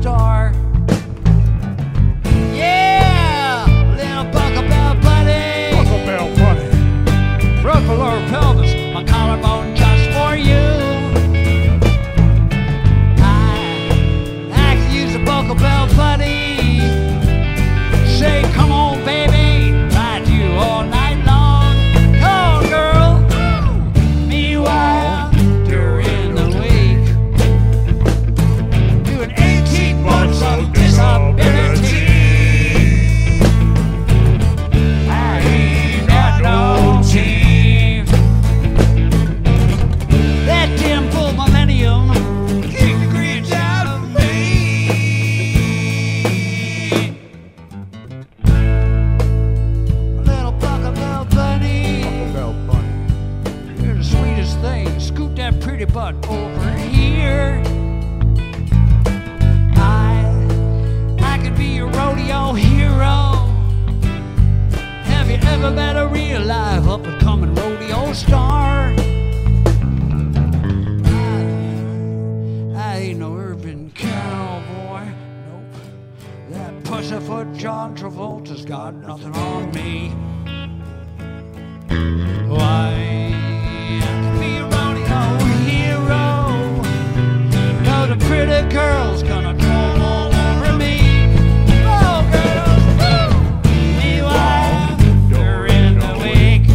star. Yeah, little buckle bell buddy. Buckle Bell Bunny. Broke the lower pelvis, my collarbone just for you. I could use a buckle bell buddy. Say, come on, baby, ride you all night long. Come on, girl. Meanwhile, during the week, doing 18 months of disability. I ain't got no team. That dimple millennium kicked the grit out of me. Little buckle bell bunny, Buckle Bell Bunny. you're the sweetest thing. Scoot that pretty butt over here. I could be your rodeo hero. Have you ever met a real live up and coming rodeo star? I ain't no urban cowboy. Nope. That pussyfoot John Travolta's got nothing on me. Why? I could be a rodeo hero. No, the pretty girl's gonna drool all over me. Oh, girls, woo! Meanwhile, during the week,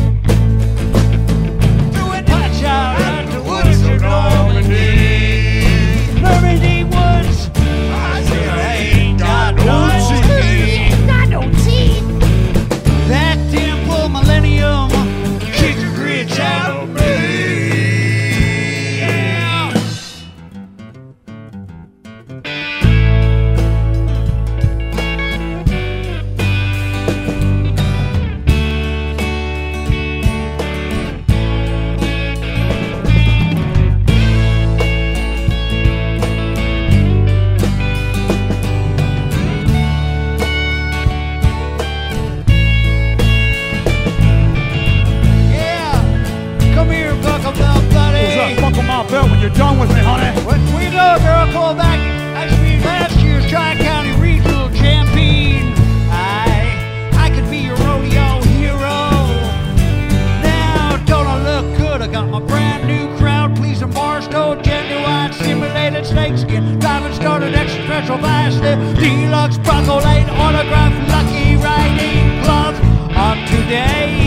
doing punch out at the woods of Normandy. Normandy woods, I still ain't got no teeth. Got no teeth. That dimple millennium kicked the grit out of me. Yeah. Yeah. Come here, buckle bell buddy. What's up? Buckle my belt when you're done with me, honey. Where you go, girl? Come back. I should be last year's Tri-County Regional Champion. I could be your rodeo hero. Now, don't I look good? I got my brand new crowd pleasing Barstow, genuine simulated snakeskin, driving started extra special vastly, deluxe Bronco Lane autograph lucky riding gloves. On today,